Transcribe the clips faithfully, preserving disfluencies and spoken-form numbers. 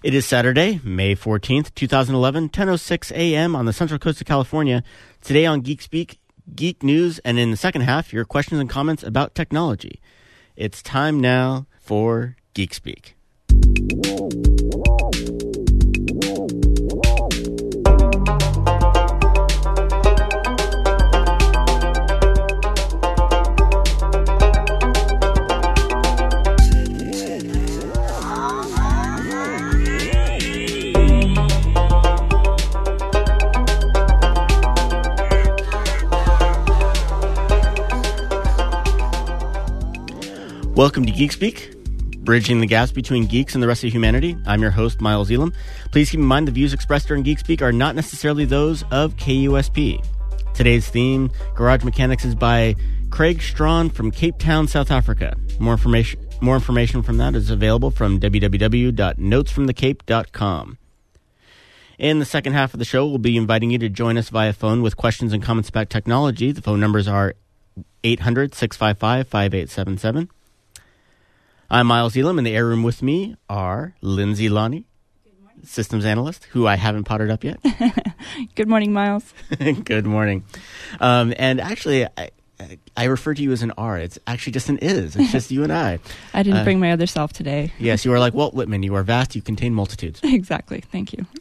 It is Saturday, May fourteenth, twenty eleven, ten oh six a.m. on the Central Coast of California. Today on Geek Speak, Geek News, and in the second half, your questions and comments about technology. It's time now for Geek Speak. Welcome to Geek Speak, bridging the gaps between geeks and the rest of humanity. I'm your host, Miles Elam. Please keep in mind the views expressed during Geek Speak are not necessarily those of K U S P. Today's theme, Garage Mechanics, is by Craig Strawn from Cape Town, South Africa. More information, more information from that is available from w w w dot notes from the cape dot com. In the second half of the show, we'll be inviting you to join us via phone with questions and comments about technology. The phone numbers are eight hundred, six five five, five eight seven seven. I'm Miles Elam. In the air room with me are Lindsay Lonnie, systems analyst, who I haven't potted up yet. Good morning, Miles. Good morning. Um, and actually, I, I refer to you as an R. It's actually just an is. It's just you and I. I didn't uh, bring my other self today. Yes, you are like Walt Whitman. You are vast. You contain multitudes. Exactly. Thank you.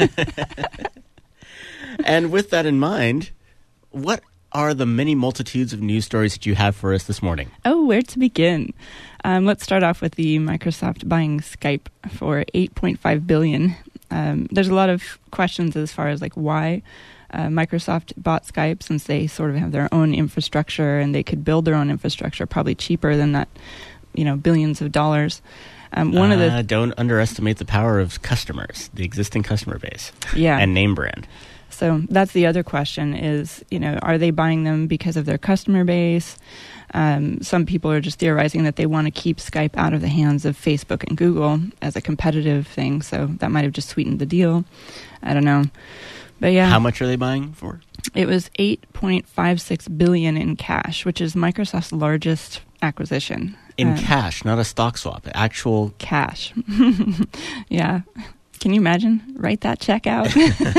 And with that in mind, what are the many multitudes of news stories that you have for us this morning? Oh, where to begin? Um, let's start off with the Microsoft buying Skype for eight point five billion dollars. Um, there's a lot of questions as far as like why uh, Microsoft bought Skype, since they sort of have their own infrastructure and they could build their own infrastructure probably cheaper than that, you know, billions of dollars. Um, one uh, of the don't underestimate the power of customers, the existing customer base, yeah, and name brand. So that's the other question is, you know, are they buying them because of their customer base? Um, some people are just theorizing that they want to keep Skype out of the hands of Facebook and Google as a competitive thing. So that might have just sweetened the deal. I don't know. But yeah. How much are they buying for? It was eight point five six billion dollars in cash, which is Microsoft's largest acquisition. In um, cash, not a stock swap, actual cash. Yeah. Can you imagine? Write that check out.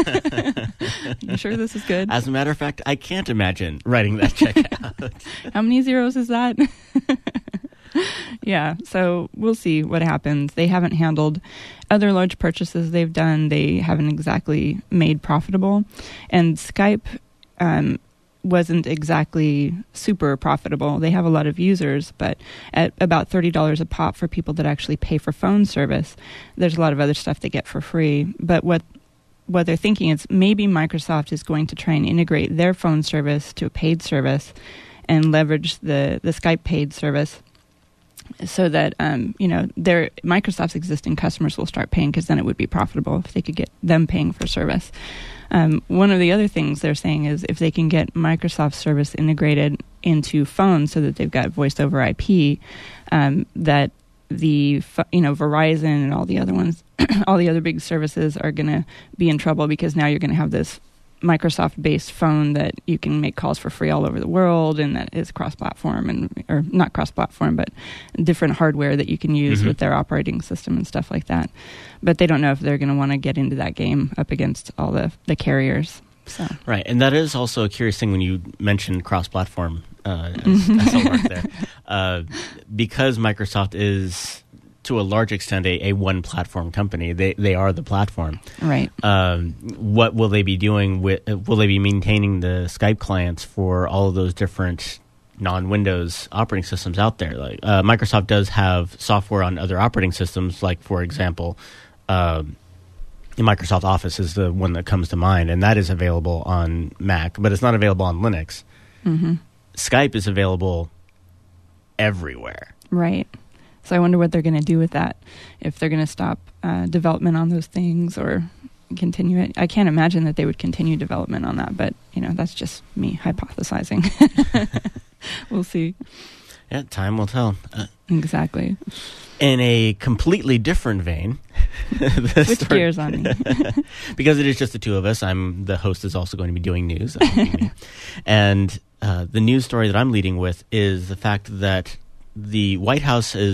You sure this is good? As a matter of fact, I can't imagine writing that check out. How many zeros is that? Yeah, so we'll see what happens. They haven't handled other large purchases they've done. They haven't exactly made profitable. And Skype um, wasn't exactly super profitable. They have a lot of users, but at about thirty dollars a pop for people that actually pay for phone service, there's a lot of other stuff they get for free. But what what they're thinking is maybe Microsoft is going to try and integrate their phone service to a paid service and leverage the, the Skype paid service so that, um, you know, their Microsoft's existing customers will start paying, because then it would be profitable if they could get them paying for service. Um, one of the other things they're saying is if they can get Microsoft service integrated into phones so that they've got voice over I P, um, that the, you know, Verizon and all the other ones, all the other big services are going to be in trouble, because now you're going to have this Microsoft-based phone that you can make calls for free all over the world, and that is cross-platform, and or not cross-platform, but different hardware that you can use mm-hmm. with their operating system and stuff like that. But they don't know if they're going to want to get into that game up against all the, the carriers. So. Right, and that is also a curious thing when you mentioned cross-platform uh, as, as a mark there. Uh, because Microsoft is, to a large extent, a, a one-platform company. They they are the platform. Right. Um, what will they be doing with? Uh, will they be maintaining the Skype clients for all of those different non-Windows operating systems out there? Like uh, Microsoft does have software on other operating systems, like, for example, uh, Microsoft Office is the one that comes to mind, and that is available on Mac, but it's not available on Linux. Mm-hmm. Skype is available everywhere. Right. So I wonder what they're going to do with that, if they're going to stop uh, development on those things or continue it. I can't imagine that they would continue development on that, but, you know, that's just me hypothesizing. We'll see. Yeah, time will tell. Uh, exactly. In a completely different vein. Switch story, gears on me. Because it is just the two of us. I'm the host is also going to be doing news. And uh, the news story that I'm leading with is the fact that the White House is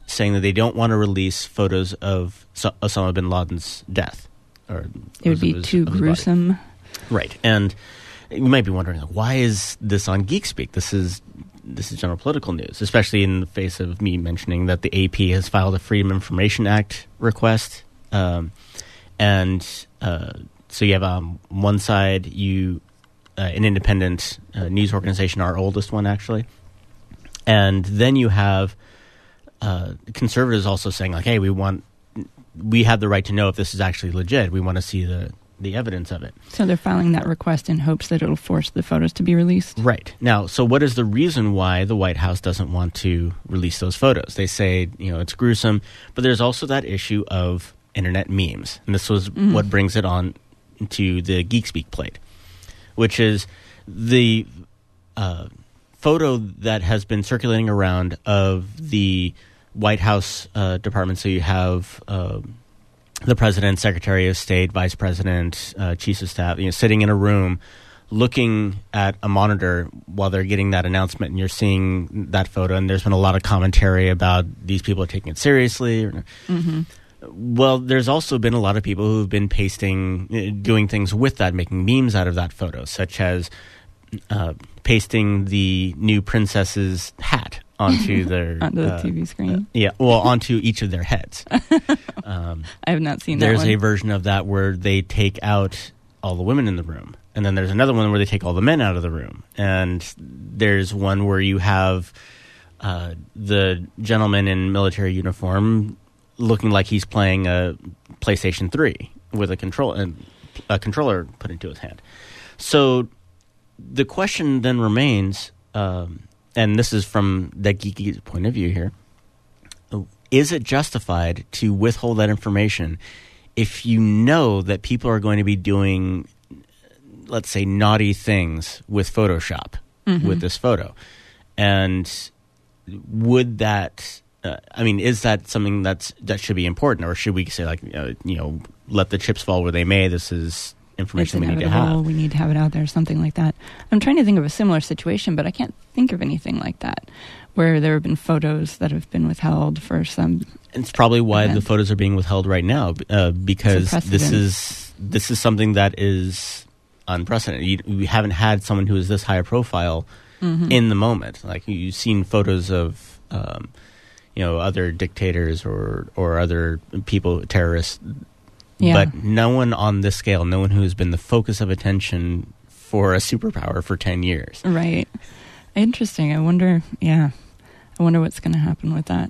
saying that they don't want to release photos of Osama bin Laden's death. Or it would be his, too gruesome. Right. And you might be wondering, why is this on GeekSpeak? This is this is general political news, especially in the face of me mentioning that the A P has filed a Freedom of Information Act request. Um, and uh, so you have on um, one side, you uh, an independent uh, news organization, our oldest one, actually. And then you have uh, conservatives also saying, like, hey, we want... we have the right to know if this is actually legit. We want to see the, the evidence of it. So they're filing that request in hopes that it'll force the photos to be released? Right. Now, so what is the reason why the White House doesn't want to release those photos? They say, you know, it's gruesome, but there's also that issue of internet memes. And this was mm. what brings it on to the GeekSpeak plate, which is the uh, photo that has been circulating around of the White House uh, department. So you have uh, the president, secretary of state, vice president, uh, chiefs of staff, you know, sitting in a room looking at a monitor while they're getting that announcement, and you're seeing that photo. And there's been a lot of commentary about these people are taking it seriously. Mm-hmm. Well, there's also been a lot of people who've been pasting, doing things with that, making memes out of that photo, such as uh, pasting the new princess's hat onto their onto the uh, T V screen. Uh, yeah, well, onto each of their heads. Um, I have not seen that there's one. a version of that where they take out all the women in the room, and then there's another one where they take all the men out of the room, and there's one where you have uh, the gentleman in military uniform looking like he's playing a PlayStation three with a control and a controller put into his hand. So the question then remains. Um, And this is from the geeky point of view here. Is it justified to withhold that information if you know that people are going to be doing, let's say, naughty things with Photoshop, mm-hmm. with this photo? And would that, uh, I mean, is that something that's that should be important? Or should we say, like, uh, you know, let the chips fall where they may? This is information we need to have. We need to have it out there, something like that. I'm trying to think of a similar situation, but I can't think of anything like that, where there have been photos that have been withheld for some. And it's probably why event. the photos are being withheld right now, uh, because this is this is something that is unprecedented. You, we haven't had someone who is this high a profile mm-hmm. in the moment. Like, you've seen photos of, um, you know, other dictators or or other people, terrorists. Yeah. But no one on this scale, no one who has been the focus of attention for a superpower for ten years. Right. Interesting. I wonder, yeah, I wonder what's going to happen with that.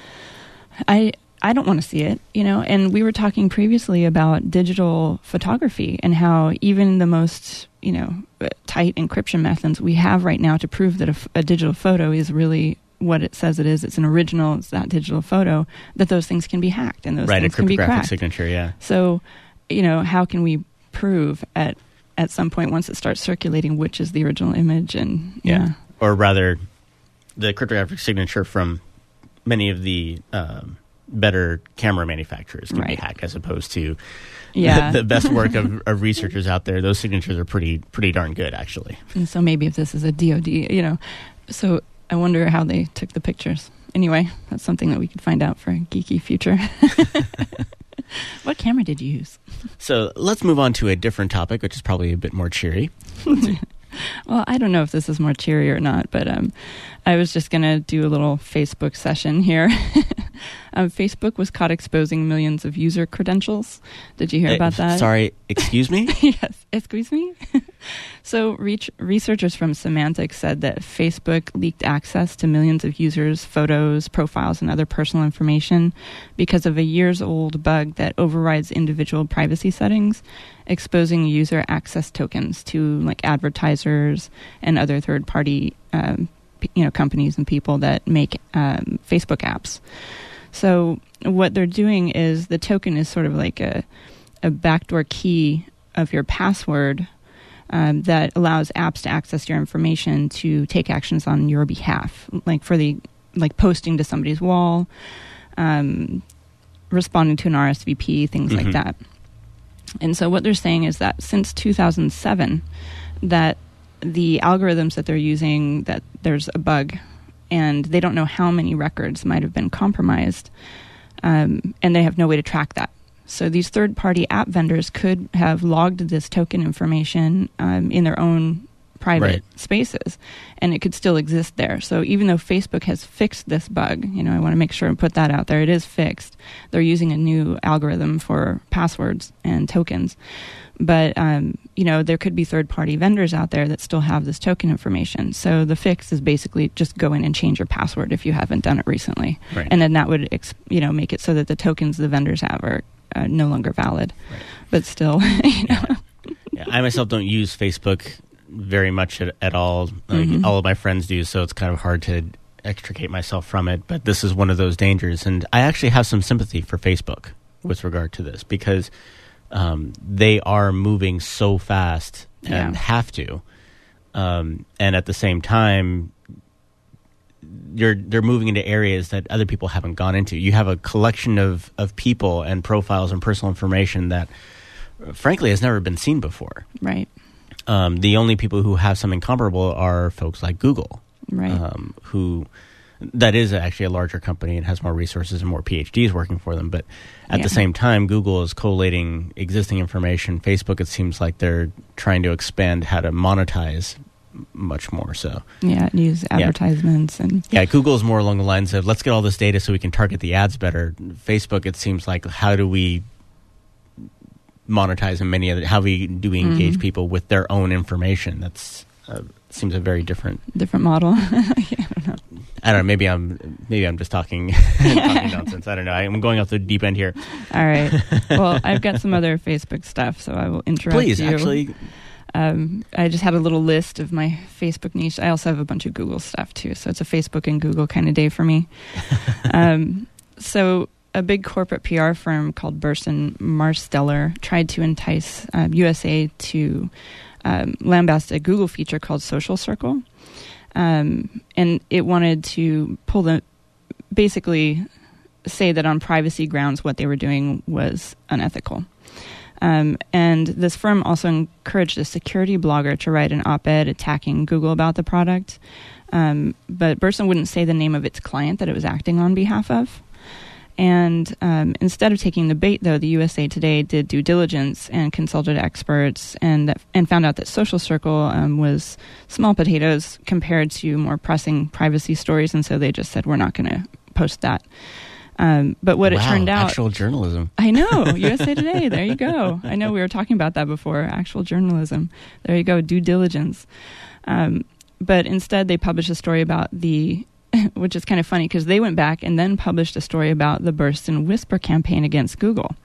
I I don't want to see it, you know, and we were talking previously about digital photography and how even the most, you know, tight encryption methods we have right now to prove that a, a digital photo is really what it says it is, it's an original, it's that digital photo, that those things can be hacked and those right, things can be cracked. Right, a cryptographic signature, yeah. So, you know, how can we prove at at some point, once it starts circulating, which is the original image? And yeah. yeah. Or rather, the cryptographic signature from many of the um, better camera manufacturers can right. be hacked, as opposed to yeah. the, the best work of, of researchers out there. Those signatures are pretty pretty darn good, actually. And so maybe if this is a D O D, you know, so I wonder how they took the pictures. Anyway, that's something that we could find out for a geeky future. What camera did you use? So let's move on to a different topic, which is probably a bit more cheery. Well, I don't know if this is more cheery or not, but um, I was just going to do a little Facebook session here. um, Facebook was caught exposing millions of user credentials. Did you hear uh, about that? Sorry, excuse me? Yes, excuse me? So reach, researchers from Symantec said that Facebook leaked access to millions of users' photos, profiles, and other personal information because of a years-old bug that overrides individual privacy settings, exposing user access tokens to like advertisers and other third-party um, p- you know, companies and people that make um, Facebook apps. So what they're doing is the token is sort of like a, a backdoor key of your password um, that allows apps to access your information to take actions on your behalf, like for the like posting to somebody's wall, um, responding to an R S V P, things mm-hmm. like that. And so what they're saying is that since two thousand seven, that the algorithms that they're using, that there's a bug and they don't know how many records might have been compromised, um, and they have no way to track that. So these third-party app vendors could have logged this token information um, in their own private right. spaces, and it could still exist there. So even though Facebook has fixed this bug, you know, I want to make sure and put that out there, it is fixed. They're using a new algorithm for passwords and tokens. But, um, you know, there could be third-party vendors out there that still have this token information. So the fix is basically just go in and change your password if you haven't done it recently. Right. And then that would, ex- you know, make it so that the tokens the vendors have are uh, no longer valid. Right. But still, you know. Yeah. Yeah, I myself don't use Facebook very much at, at all. Like, mm-hmm. all of my friends do, so it's kind of hard to extricate myself from it. But this is one of those dangers. And I actually have some sympathy for Facebook with regard to this, because um, they are moving so fast and yeah. have to. Um, and at the same time, you're, they're moving into areas that other people haven't gone into. You have a collection of, of people and profiles and personal information that, frankly, has never been seen before. Right. Um, the only people who have something comparable are folks like Google, right? Um, who that is actually a larger company and has more resources and more PhDs working for them. But at yeah. the same time, Google is collating existing information. Facebook, it seems like they're trying to expand how to monetize much more. So yeah, use advertisements yeah. and yeah, Google is more along the lines of let's get all this data so we can target the ads better. Facebook, it seems like how do we monetize in many other, how we do we engage mm-hmm. people with their own information? That's uh, seems a very different different model. yeah, I don't know. I don't know. Maybe I'm maybe I'm just talking, talking nonsense. I don't know. I'm going off the deep end here. All right. Well, I've got some other Facebook stuff, so I will interrupt Please, you. actually. Um, I just had a little list of my Facebook niche. I also have a bunch of Google stuff too, so it's a Facebook and Google kind of day for me. um, so. A big corporate P R firm called Burson Marsteller tried to entice um, U S A to um, lambast a Google feature called Social Circle. Um, and it wanted to pull the, basically say that on privacy grounds what they were doing was unethical. Um, and this firm also encouraged a security blogger to write an op-ed attacking Google about the product. Um, but Burson wouldn't say the name of its client that it was acting on behalf of. And um, instead of taking the bait, though, the U S A Today did due diligence and consulted experts and that, and found out that Social Circle um, was small potatoes compared to more pressing privacy stories, and so they just said, we're not going to post that. Um, but what wow, it turned out... actual journalism. I know, U S A Today, there you go. I know we were talking about that before, actual journalism. There you go, due diligence. Um, but instead, they published a story about the... which is kind of funny because they went back and then published a story about the Burst and Whisper campaign against Google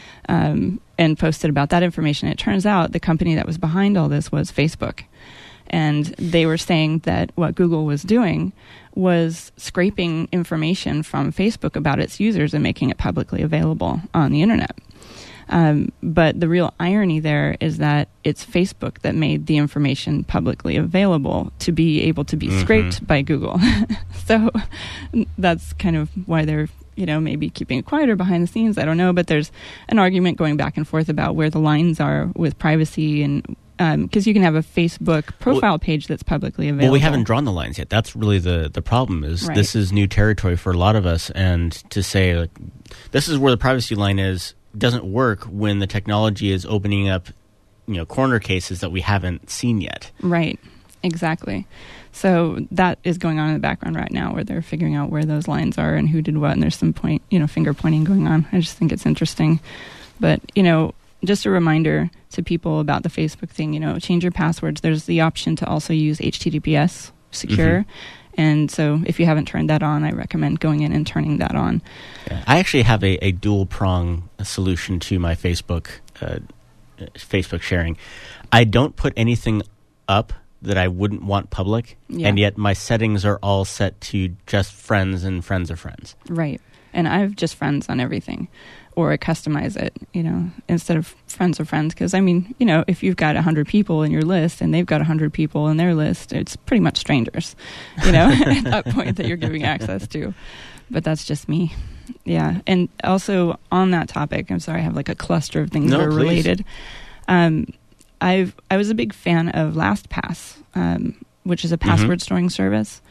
um, and posted about that information. It turns out the company that was behind all this was Facebook. And they were saying that what Google was doing was scraping information from Facebook about its users and making it publicly available on the internet. Um, but the real irony there is that it's Facebook that made the information publicly available to be able to be mm-hmm. scraped by Google. So that's kind of why they're, you know, maybe keeping it quieter behind the scenes. I don't know. But there's an argument going back and forth about where the lines are with privacy and because um, you can have a Facebook profile well, page that's publicly available. Well, we haven't drawn the lines yet. That's really the, the problem is right. This is new territory for a lot of us. And to say, like, this is where the privacy line is, doesn't work when the technology is opening up, you know, corner cases that we haven't seen yet. Right. Exactly. So that is going on in the background right now where they're figuring out where those lines are and who did what. And there's some point, you know, finger pointing going on. I just think it's interesting. But, you know, just a reminder to people about the Facebook thing, you know, change your passwords. There's the option to also use H T T P S secure. Mm-hmm. And so if you haven't turned that on, I recommend going in and turning that on. Yeah. I actually have a, a dual prong solution to my Facebook uh, Facebook sharing. I don't put anything up that I wouldn't want public, yeah. and yet my settings are all set to just friends and friends of friends. Right. And I have just friends on everything. Or I customize it, you know, instead of friends of friends. Because, I mean, you know, if you've got one hundred people in your list and they've got one hundred people in their list, it's pretty much strangers, you know, at that point that you're giving access to. But that's just me. Yeah. And also on that topic, I'm sorry, I have like a cluster of things no, that are please. related. Um, I've I was a big fan of LastPass, um, which is a password mm-hmm. storing service.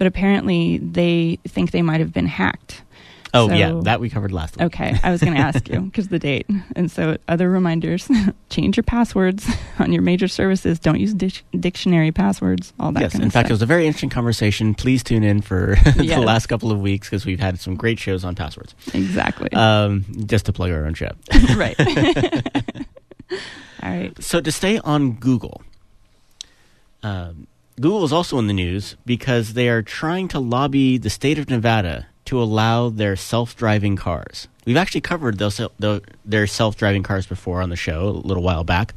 but apparently they think they might have been hacked. Oh, so, yeah, that we covered last week. Okay, I was going to ask you because the date. And so other reminders, change your passwords on your major services. Don't use dic- dictionary passwords, all that yes, kind in of fact, stuff. it was a very interesting conversation. Please tune in for the Yes. last couple of weeks because we've had some great shows on passwords. Exactly. Um, just to plug our own show. Right. All right. So to stay on Google, um, Google is also in the news because they are trying to lobby the state of Nevada to allow their self-driving cars. We've actually covered those, the, their self-driving cars before on the show a little while back,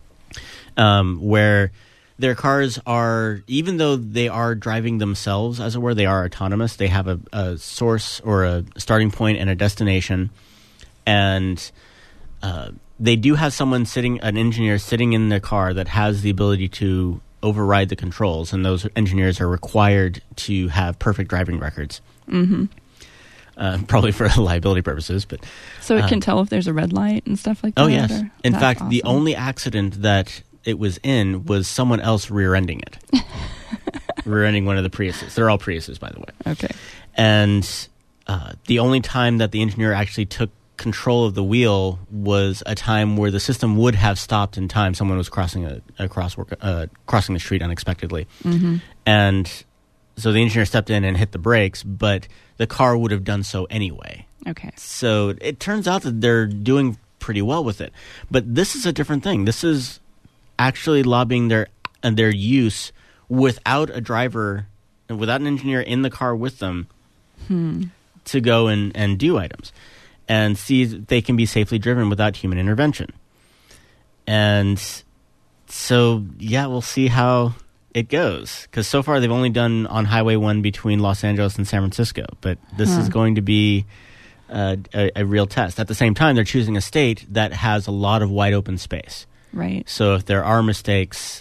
um, where their cars are, even though they are driving themselves, as it were, they are autonomous. They have a, a source or a starting point and a destination, and uh, they do have someone sitting, an engineer sitting in the car that has the ability to override the controls, and those engineers are required to have perfect driving records. Mm-hmm. Uh, probably for liability purposes, but So it um, can tell if there's a red light and stuff like that? oh yes. Or? In That's fact, the awesome. only accident that it was in was someone else rear-ending it, rear-ending one of the Priuses. They're all Priuses, by the way. Okay. And uh, the only time that the engineer actually took control of the wheel was a time where the system would have stopped in time. Someone was crossing a, a crosswalk, uh, crossing the street unexpectedly, Mm-hmm. and so the engineer stepped in and hit the brakes, but the car would have done so anyway. Okay. So it turns out that they're doing pretty well with it. But this is a different thing. This is actually lobbying their uh, their use without a driver, without an engineer in the car with them Hmm. to go and, and do items and see if they can be safely driven without human intervention. And so, yeah, we'll see how it goes. Because so far they've only done on Highway one between Los Angeles and San Francisco. But this Huh. is going to be uh, a, a real test. At the same time, they're choosing a state that has a lot of wide open space. Right. So if there are mistakes,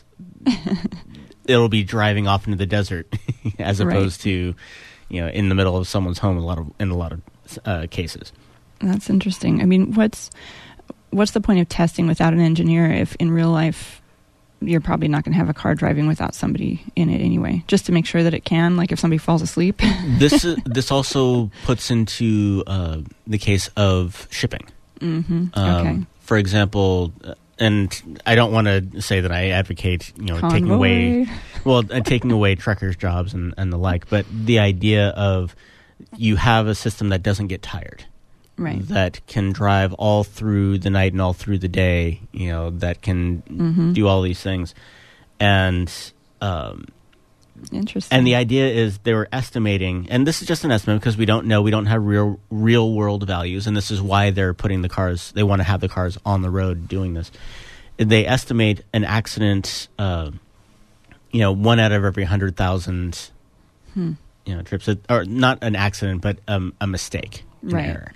it'll be driving off into the desert as Right. opposed to, you know, in the middle of someone's home in a lot of, in a lot of uh, cases. That's interesting. I mean, what's what's the point of testing without an engineer if in real life you're probably not going to have a car driving without somebody in it anyway, just to make sure that it can, like if somebody falls asleep? This is, this also puts into uh, the case of shipping. Mm-hmm. Um, Okay. For example, uh, and I don't want to say that I advocate, you know, taking away, Convoy. well, uh, taking away truckers' jobs and, and the like, but the idea of you have a system that doesn't get tired. Right. That can drive all through the night and all through the day, you know, that can Mm-hmm. do all these things. And um, Interesting. and the idea is they were estimating, and this is just an estimate because we don't know, we don't have real real world values, and this is why they're putting the cars, they want to have the cars on the road doing this. They estimate an accident, uh, you know, one out of every one hundred thousand Hmm. you know, trips, or not an accident, but um, a mistake, an Right. error,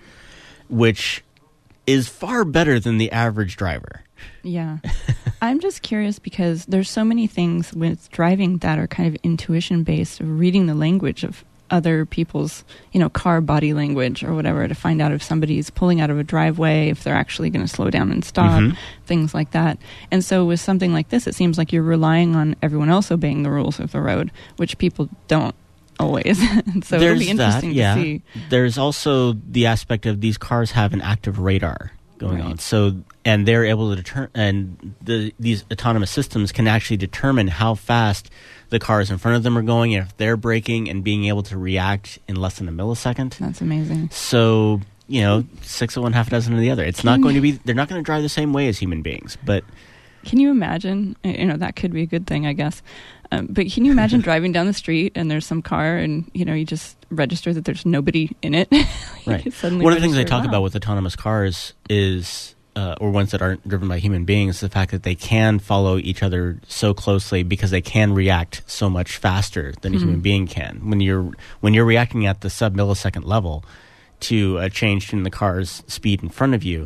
which is far better than the average driver. Yeah. I'm just curious because there's so many things with driving that are kind of intuition based, of reading the language of other people's, you know, car body language or whatever to find out if somebody's pulling out of a driveway, if they're actually going to slow down and stop, Mhm. things like that. And so with something like this, it seems like you're relying on everyone else obeying the rules of the road, which people don't always. So it'll There's be interesting that, yeah. to see. There's also the aspect of these cars have an active radar going Right. on. So, and they're able to deter, and the, these autonomous systems can actually determine how fast the cars in front of them are going, and if they're braking, and being able to react in less than a millisecond. That's amazing. So, you know, six of one, half a dozen of the other. It's not Can- going to be, they're not going to drive the same way as human beings, but Can you imagine? You know, that could be a good thing, I guess. Um, but can you imagine driving down the street and there's some car and, you know, you just register that there's nobody in it? Right. You suddenly One of the things they register, talk wow. about with autonomous cars is, uh, or ones that aren't driven by human beings, is the fact that they can follow each other so closely because they can react so much faster than a Mhm. human being can. When you're when you're reacting at the sub millisecond level to a change in the car's speed in front of you,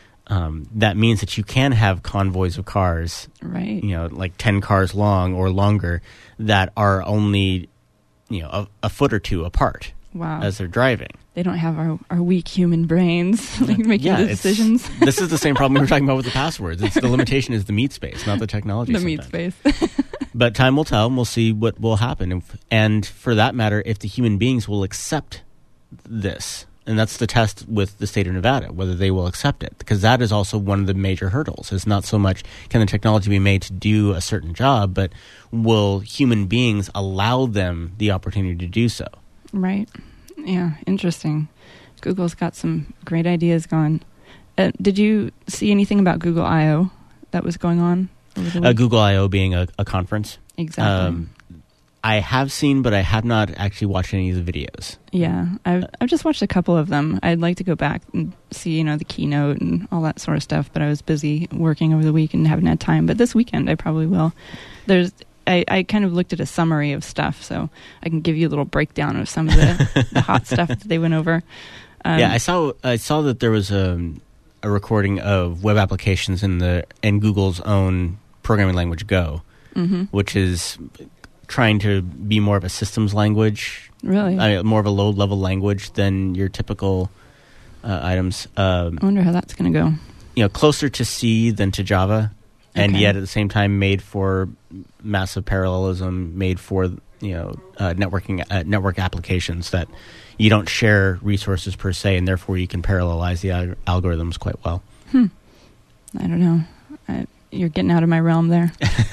um, that means that you can have convoys of cars, Right. you know, like ten cars long or longer, that are only, you know, a, a foot or two apart Wow. as they're driving. They don't have our, our weak human brains like making Yeah, the it's- decisions. This is the same problem we were talking about with the passwords. It's the limitation is the meat space, not the technology. The meat sometimes. space. But time will tell, and we'll see what will happen. And, and for that matter, if the human beings will accept this. And that's the test with the state of Nevada, whether they will accept it. Because that is also one of the major hurdles. It's not so much can the technology be made to do a certain job, but will human beings allow them the opportunity to do so? Right. Yeah, interesting. Google's got some great ideas going. Uh, did you see anything about Google I O that was going on over the week? Uh, Google I O being a, a conference. Exactly. Um, I have seen, but I have not actually watched any of the videos. Yeah, I've, I've just watched a couple of them. I'd like to go back and see, you know, the keynote and all that sort of stuff, but I was busy working over the week and haven't had time. But this weekend, I probably will. There's, I, I kind of looked at a summary of stuff, so I can give you a little breakdown of some of the, the hot stuff that they went over. Um, yeah, I saw I saw that there was a, a recording of web applications in the in Google's own programming language Go, mm-hmm. which is trying to be more of a systems language, really, uh, more of a low-level language than your typical uh, items. Um, I wonder how that's going to go. You know, closer to C than to Java, and okay. yet at the same time made for massive parallelism, made for you know uh, networking uh, network applications that you don't share resources per se, and therefore you can parallelize the al- algorithms quite well. Hmm. I don't know. I, you're getting out of my realm there.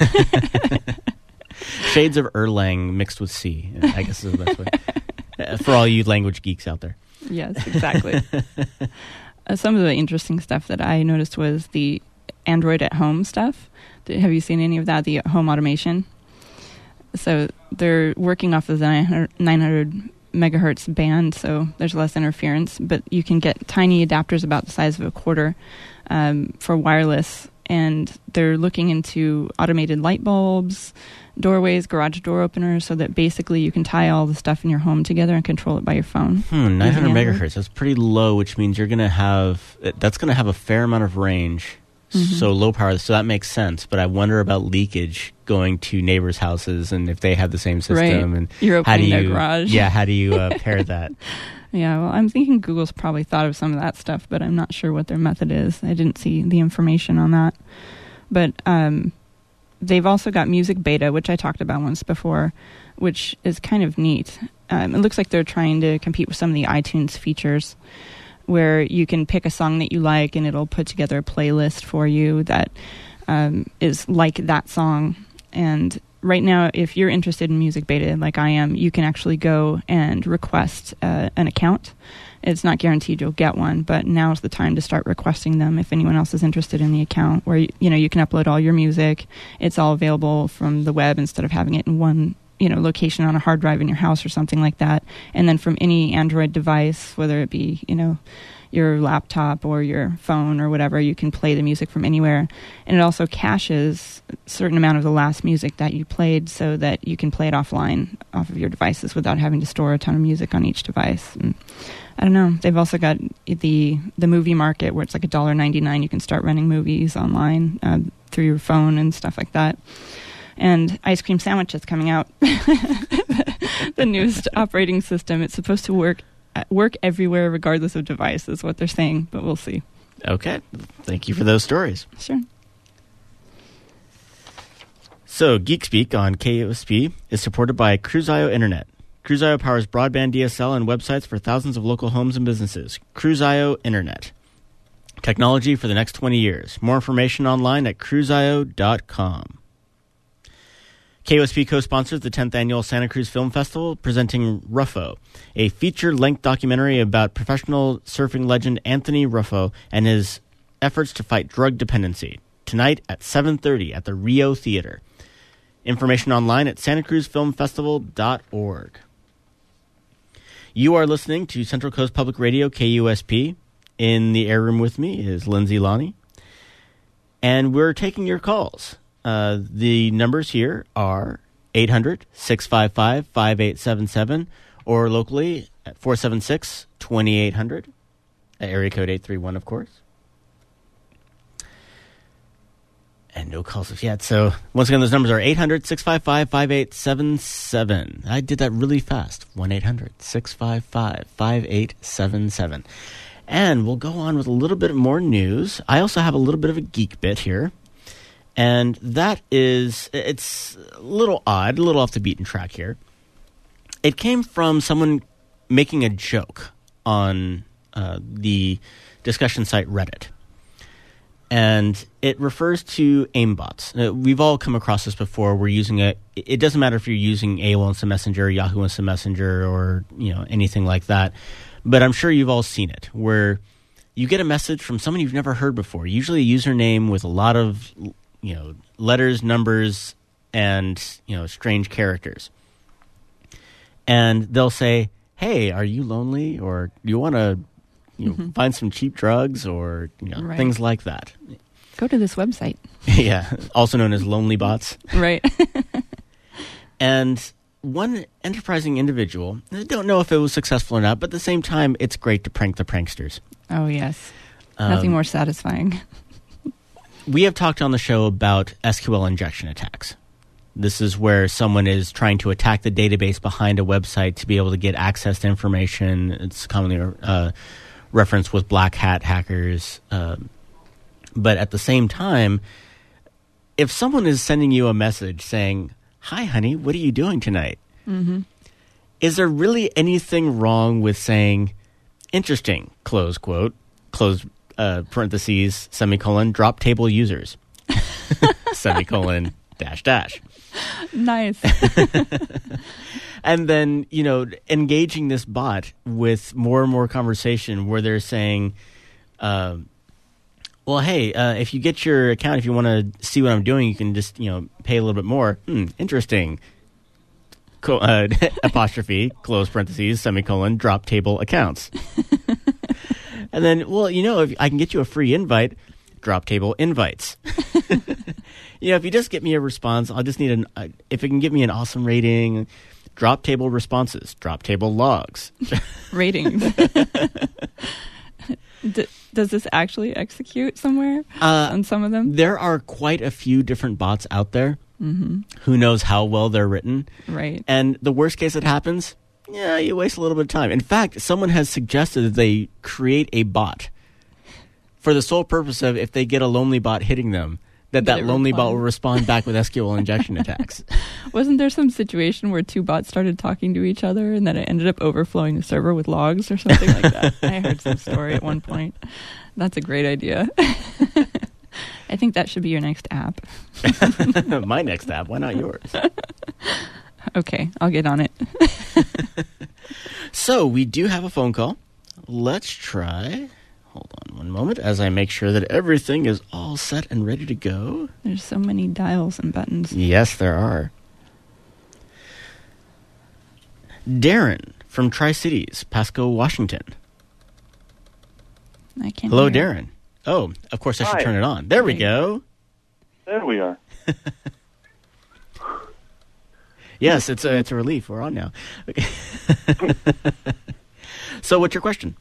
Shades of Erlang mixed with C, I guess is the best way. Uh, for all you language geeks out there. Yes, exactly. uh, some of the interesting stuff that I noticed was the Android at home stuff. Did, have you seen any of that, the home automation? So they're working off of the nine hundred megahertz band, so there's less interference, but you can get tiny adapters about the size of a quarter um, for wireless, and they're looking into automated light bulbs, doorways, garage door openers, so that basically you can tie all the stuff in your home together and control it by your phone. Hmm, nine hundred megahertz, that's pretty low, which means you're going to have, that's going to have a fair amount of range. Mm-hmm. So low power, so that makes sense. But I wonder about leakage going to neighbors' houses, and if they have the same system, right. and You're opening how do you, their garage. Yeah, how do you uh, pair that? Yeah, well, I'm thinking Google's probably thought of some of that stuff, but I'm not sure what their method is. I didn't see the information on that. But um, they've also got music beta, which I talked about once before, which is kind of neat. Um, it looks like they're trying to compete with some of the iTunes features, where you can pick a song that you like and it'll put together a playlist for you that um, is like that song. And right now, if you're interested in music beta like I am, you can actually go and request uh, an account. It's not guaranteed you'll get one, but now's the time to start requesting them if anyone else is interested in the account, where you know you can upload all your music. It's all available from the web instead of having it in one you know, location on a hard drive in your house or something like that. And then from any Android device, whether it be, you know, your laptop or your phone or whatever, you can play the music from anywhere. And it also caches a certain amount of the last music that you played so that you can play it offline off of your devices without having to store a ton of music on each device. And I don't know. They've also got the the movie market where it's like one dollar ninety-nine. You can start renting movies online uh, through your phone and stuff like that. And ice cream sandwiches coming out. The newest operating system. It's supposed to work work everywhere regardless of device is what they're saying, but we'll see. Okay. Thank you for those stories. Sure. So, GeekSpeak on K U S P is supported by Cruise.io Internet. Cruise.io powers broadband D S L and websites for thousands of local homes and businesses. Cruise.io Internet. Technology for the next twenty years. More information online at cruise i o dot com. K U S P co-sponsors the tenth Annual Santa Cruz Film Festival, presenting Ruffo, a feature-length documentary about professional surfing legend Anthony Ruffo and his efforts to fight drug dependency, tonight at seven thirty at the Rio Theater. Information online at santa cruz film festival dot org. You are listening to Central Coast Public Radio, K U S P. In the air room with me is Lindsay Lonnie, and we're taking your calls. Uh, the numbers here are eight hundred, six five five, five eight seven seven or locally at four seven six, two eight zero zero, area code eight three one, of course. And no calls yet. So once again, those numbers are eight hundred, six five five, five eight seven seven. I did that really fast. one eight hundred, six five five, five eight seven seven. And we'll go on with a little bit more news. I also have a little bit of a geek bit here. And that is, it's a little odd, a little off the beaten track here. It came from someone making a joke on uh, the discussion site Reddit. And it refers to aimbots. Uh, we've all come across this before. We're using it. It doesn't matter if you're using A O L Instant Messenger, Yahoo Instant Messenger, or you know anything like that. But I'm sure you've all seen it, where you get a message from someone you've never heard before. Usually a username with a lot of you know letters, numbers, and you know strange characters. And they'll say, "Hey, are you lonely, or do you want to you know, mm-hmm. find some cheap drugs, or you know, right. things like that?" Go to this website. Yeah, also known as Lonely Bots. Right. And one enterprising individual, I don't know if it was successful or not, but at the same time, it's great to prank the pranksters. Oh, yes. Nothing um, more satisfying. We have talked on the show about S Q L injection attacks. This is where someone is trying to attack the database behind a website to be able to get access to information. It's commonly uh, referenced with black hat hackers. Uh, but at the same time, if someone is sending you a message saying, "Hi, honey, what are you doing tonight?" Mm-hmm. Is there really anything wrong with saying, "Interesting," close quote, close uh, parentheses, semicolon, drop table users, semicolon, dash, dash. Nice. And then, you know, engaging this bot with more and more conversation where they're saying, uh, well, hey, uh, if you get your account, if you want to see what I'm doing, you can just, you know, pay a little bit more. Hmm, interesting. Co- uh, apostrophe, close parentheses, semicolon, drop table accounts. And then, well, you know, if I can get you a free invite, drop table invites. You know, if you just get me a response, I'll just need an, uh, if it can give me an awesome rating, drop table responses, drop table logs. Ratings. D- does this actually execute somewhere uh, on some of them? There are quite a few different bots out there. Mm-hmm. Who knows how well they're written. Right. And the worst case that happens, yeah, you waste a little bit of time. In fact, someone has suggested that they create a bot for the sole purpose of if they get a lonely bot hitting them, that that lonely reply. bot will respond back with S Q L injection attacks. Wasn't there some situation where two bots started talking to each other and then it ended up overflowing the server with logs or something like that? I heard some story at one point. That's a great idea. I think that should be your next app. My next app. Why not yours? Okay, I'll get on it. So we do have a phone call. Let's try... Hold on one moment as I make sure that everything is all set and ready to go. There's so many dials and buttons. Yes, there are. Darren from Tri-Cities, Pasco, Washington. I can't Hello, hear. Darren. Oh, of course I should Hi. turn it on. There we go. There we are. Yes, it's a, it's a relief. We're on now. Okay. So what's your question?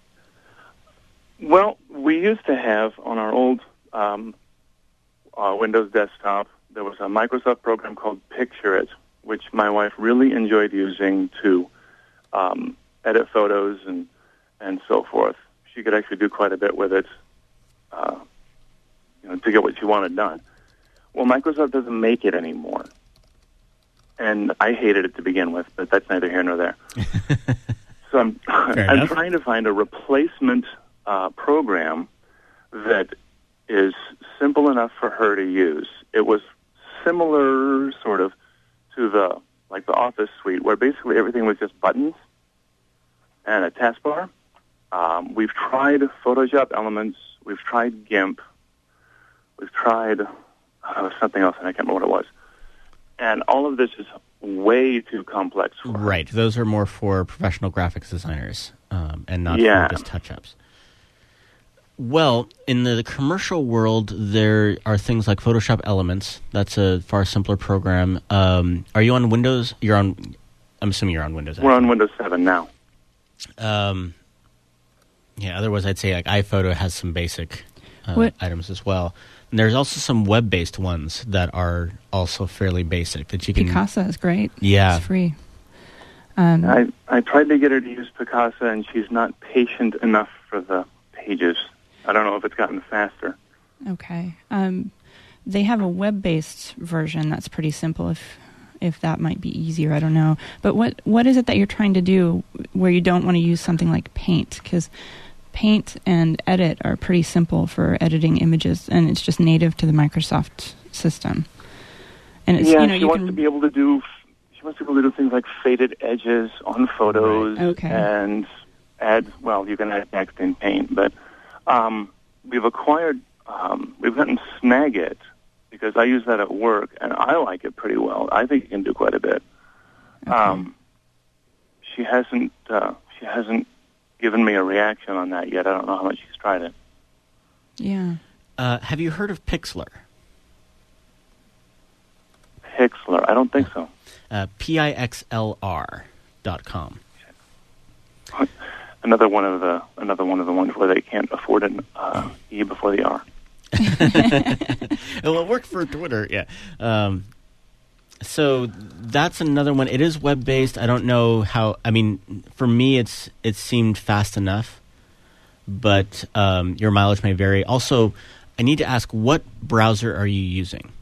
Well, we used to have on our old um, uh, Windows desktop, there was a Microsoft program called Picture It, which my wife really enjoyed using to um, edit photos and, and so forth. She could actually do quite a bit with it, uh, you know, to get what she wanted done. Well, Microsoft doesn't make it anymore. And I hated it to begin with, but that's neither here nor there. So I'm, I'm trying to find a replacement uh, program that is simple enough for her to use. It was similar, sort of, to the like the Office suite, where basically everything was just buttons and a taskbar. Um, we've tried Photoshop Elements. We've tried GIMP. We've tried uh, something else, and I can't remember what it was. And all of this is way too complex for her. Right. Those are more for professional graphics designers um, and not yeah. for just touch-ups. Well, in the commercial world, there are things like Photoshop Elements. That's a far simpler program. Um, are you on Windows? You're on. I'm assuming you're on Windows. We're on Windows seven now. Um, yeah. Otherwise, I'd say like iPhoto has some basic uh, items as well. And there's also some web-based ones that are also fairly basic that you can. Picasa is great. Yeah, it's free. Um, I I tried to get her to use Picasa, and she's not patient enough for the pages. I don't know if it's gotten faster. Okay. Um, they have a web-based version that's pretty simple. If if that might be easier, I don't know. But what what is it that you're trying to do where you don't want to use something like Paint? Because Paint and Edit are pretty simple for editing images, and it's just native to the Microsoft system. And it's, yeah, you know, she you wants can, to be able to do. She wants to be able to do things like faded edges on photos, right. Okay. and add. Well, you can add text in Paint, but um, we've acquired. Um, we've gotten Snagit because I use that at work, and I like it pretty well. I think it can do quite a bit. Okay. Um, she hasn't. Uh, she hasn't given me a reaction on that yet. I don't know how much she's tried it. Yeah. Uh, have you heard of Pixlr? Pixlr? I don't think so. Uh, P I X L R dot com. Another one of the another one of the ones where they can't afford an uh, E before the R. Well, it worked for Twitter, yeah. Um, so that's another one. It is web-based. I don't know how. I mean, for me, it's it seemed fast enough, but um, your mileage may vary. Also, I need to ask, what browser are you using?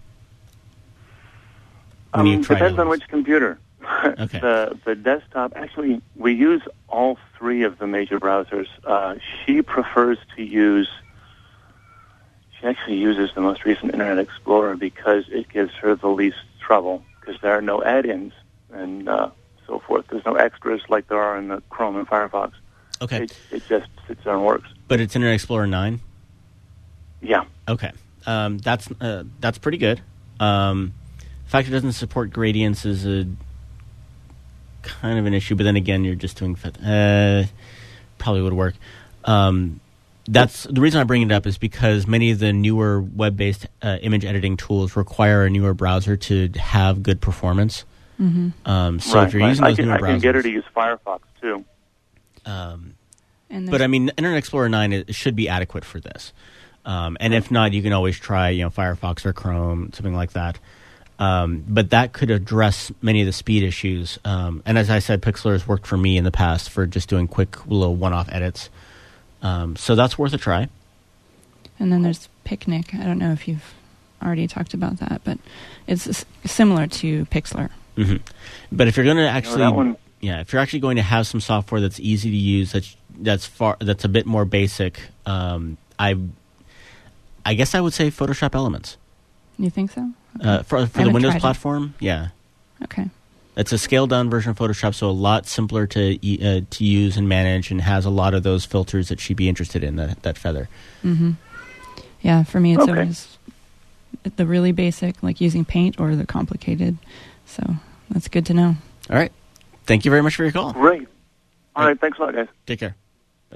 When Um, you try depends to- on which computer. Okay. the the desktop. Actually, we use all three of the major browsers. Uh, she prefers to use. She actually uses the most recent Internet Explorer because it gives her the least trouble, because there are no add-ins and uh, so forth. There's no extras like there are in the Chrome and Firefox. Okay, It, it just sits there and works. but it's Internet Explorer nine? Yeah. Okay, um, that's uh, that's pretty good. Um, the fact it doesn't support gradients is a kind of an issue, but then again, you're just doing uh, probably would work. Um, that's the reason I bring it up is because many of the newer web-based uh, image editing tools require a newer browser to have good performance. Mm-hmm. Um, so right, if you're right. using I those can, newer I browsers, can get her to use Firefox too. Um, And but I mean, Internet Explorer nine it should be adequate for this. Um, and if not, you can always try, you know, Firefox or Chrome, something like that. Um, but that could address many of the speed issues. Um, and as I said, Pixlr has worked for me in the past for just doing quick little one-off edits. Um, so that's worth a try. And then there's Picnic. I don't know if you've already talked about that, but it's s- similar to Pixlr. Mm-hmm. But if you're going to actually, that one- yeah, if you're actually going to have some software that's easy to use, that's that's far, that's a bit more basic, um, I, I guess I would say Photoshop Elements. You think so? Okay. Uh, for for I the haven't Windows tried it. platform, yeah. Okay. It's a scaled-down version of Photoshop, so a lot simpler to e- uh, to use and manage, and has a lot of those filters that she'd be interested in, that, that feather. Mm-hmm. Yeah, for me, it's Okay. always the really basic, like using Paint, or the complicated. So that's good to know. All right. Thank you very much for your call. Great. All right. Thanks a lot, guys. Take care. Bye.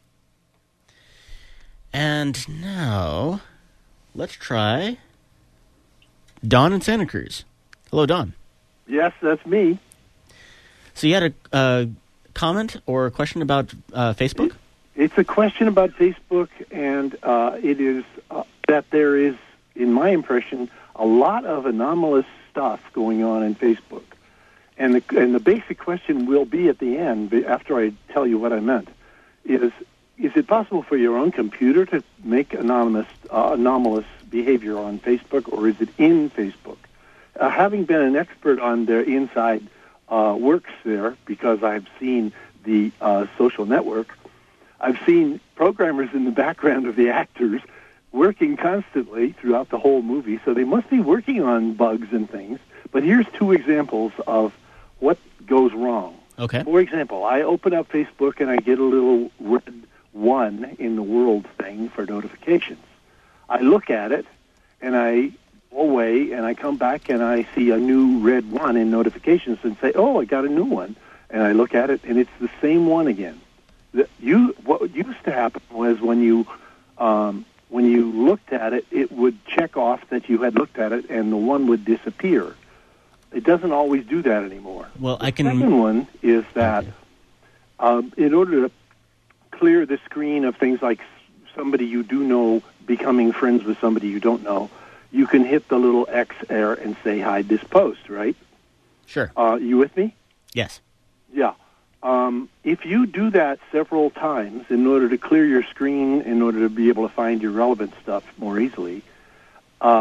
And now, let's try Don in Santa Cruz. Hello, Don. Yes, that's me. So you had a uh, comment or a question about uh, Facebook? It's a question about Facebook, and uh, it is uh, that there is, in my impression, a lot of anomalous stuff going on in Facebook. And the, and the basic question will be at the end, after I tell you what I meant, is, is it possible for your own computer to make anonymous, uh, anomalous behavior on Facebook, or is it in Facebook? Uh, having been an expert on their inside uh, works there, because I've seen the uh, social network, I've seen programmers in the background of the actors working constantly throughout the whole movie, so they must be working on bugs and things. But here's two examples of what goes wrong. Okay. For example, I open up Facebook and I get a little red one in the world thing for notifications. I look at it and I go away and I come back and I see a new red one in notifications and say, oh, I got a new one. And I look at it and it's the same one again. The, you, what used to happen was when you um, when you looked at it, it would check off that you had looked at it and the one would disappear. It doesn't always do that anymore. Well, the I can... second one is that um, in order to clear the screen of things like somebody you do know becoming friends with somebody you don't know, you can hit the little X there and say, hide this post, right? Sure. Uh, you with me? Yes. Yeah. Um, if you do that several times in order to clear your screen, in order to be able to find your relevant stuff more easily, uh,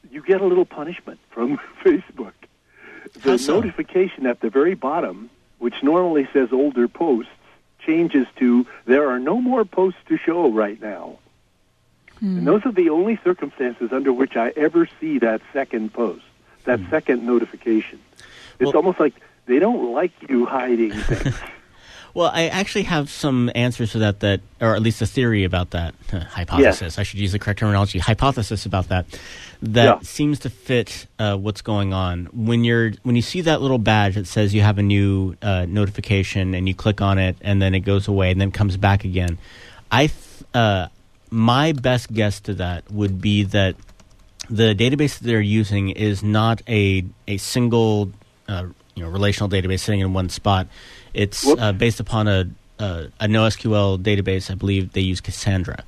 you get a little punishment from Facebook. The How so? notification at the very bottom, which normally says older posts, changes to there are no more posts to show right now. Hmm. And those are the only circumstances under which I ever see that second post, that Hmm. second notification. It's Well- almost like they don't like you hiding things. Well, I actually have some answers to that, that, or at least a theory about that uh, hypothesis. I should use the correct terminology. Hypothesis about that that Yeah. seems to fit uh, what's going on. When you're when you see that little badge that says you have a new uh, notification, and you click on it, and then it goes away, and then comes back again. I th- uh, my best guess to that would be that the database that they're using is not a a single uh, you know relational database sitting in one spot. It's uh, based upon a, a a NoSQL database. I believe they use Cassandra,